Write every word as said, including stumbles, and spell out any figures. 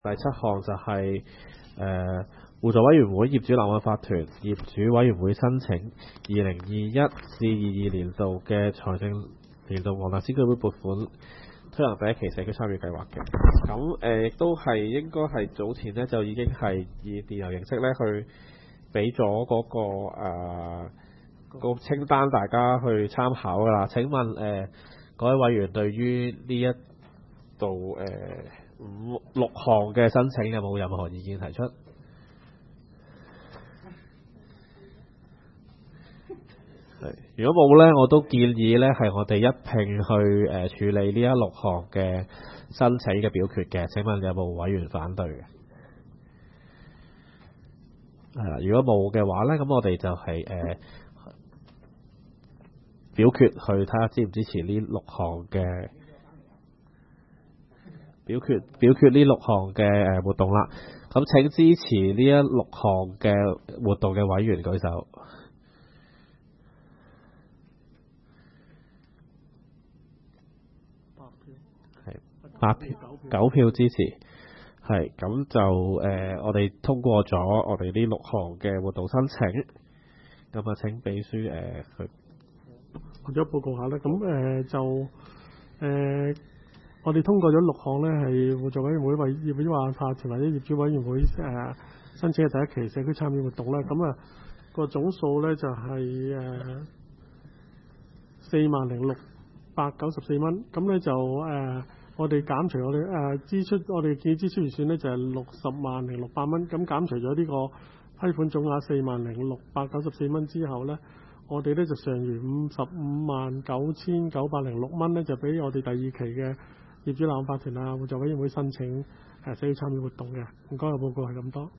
第七項就係、是、誒互助委員會業主立案法團業主委員會申請二零二一至二二年度嘅財政年度黃大仙區會撥款推行第一期社區參與計劃嘅。咁誒亦都係應該係早前咧就已經係以電郵形式咧去俾咗嗰個誒、呃那個清單大家去參考㗎啦。請問誒、呃、各位委員對於呢一度誒、呃五六項嘅申請有冇任何意見提出？係，如果冇呢，我都建議呢係我哋一併去誒、呃、處理呢一六項嘅申請嘅表決嘅。請問有冇委員反對嘅？係啦，如果冇嘅話呢，咁我哋就係、是、誒、呃、表決去睇下支唔支持呢六項嘅。表決表決呢六項嘅誒活動啦，咁請支持呢一六項嘅活動嘅委員舉手。八票，係八票，九票支持，係咁就誒、呃，我哋通過咗我哋呢六項嘅活動申請。咁啊，請秘書誒去或者報告下啦。咁誒、呃、就誒。呃我哋通過咗六項呢係互助委員會為業主立案法團或者業主委員會誒、呃、申請嘅第一期社區參與活動啦。咁啊個總數呢就係誒四萬零六百九十四蚊。咁呢就誒、呃、我哋減除我哋誒、呃、支出，我哋建議支出預算呢就係六十萬零六百蚊。咁減除咗呢個批款總額四萬零六百九十四蚊之後呢，我哋呢就尚餘五十五萬九千九百零六蚊呢，就俾我哋第二期嘅業主立案法團啊互助委員會申請誒社區參與活動嘅。唔該，個報告係咁多。